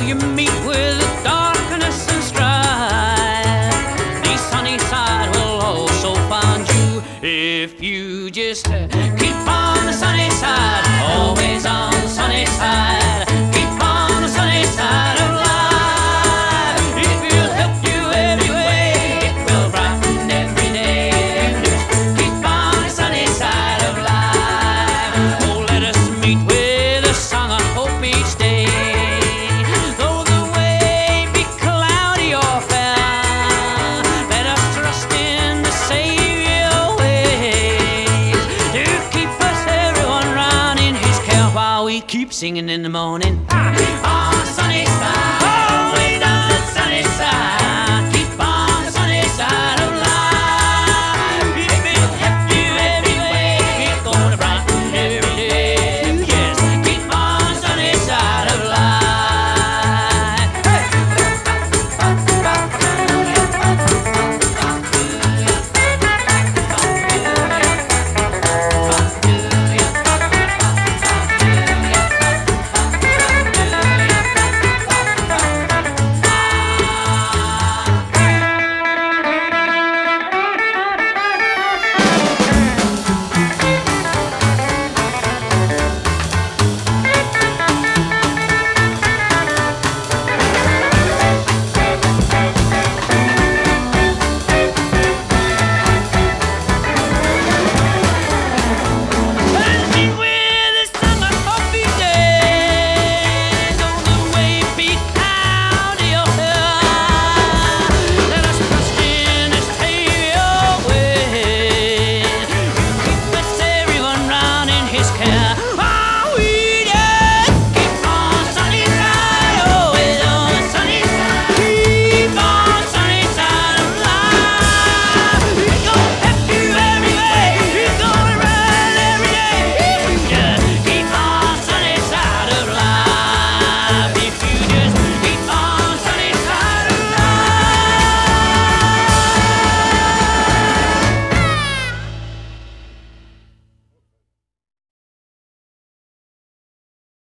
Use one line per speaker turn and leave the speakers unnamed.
you meet with darkness and strife, the sunny side will also find you if you just keep on the sunny side, always on the sunny side. Keep on the sunny side of life. It will help you every way, it will brighten every day. Just keep on the sunny side of life. Oh, let us meet with a song of hope each day. Though the way be cloudy or fair, let us trust in the Savior ways to keep us everyone round in His care while we keep singing in the morning.